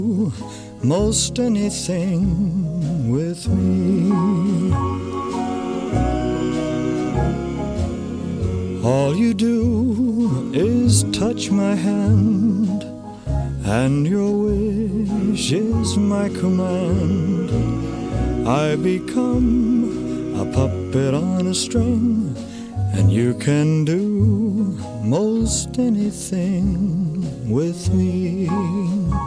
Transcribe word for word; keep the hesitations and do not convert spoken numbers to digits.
most anything with me. All you do is touch my hand, and your wish is my command. I become a puppet on a string, and you can do most anything with me.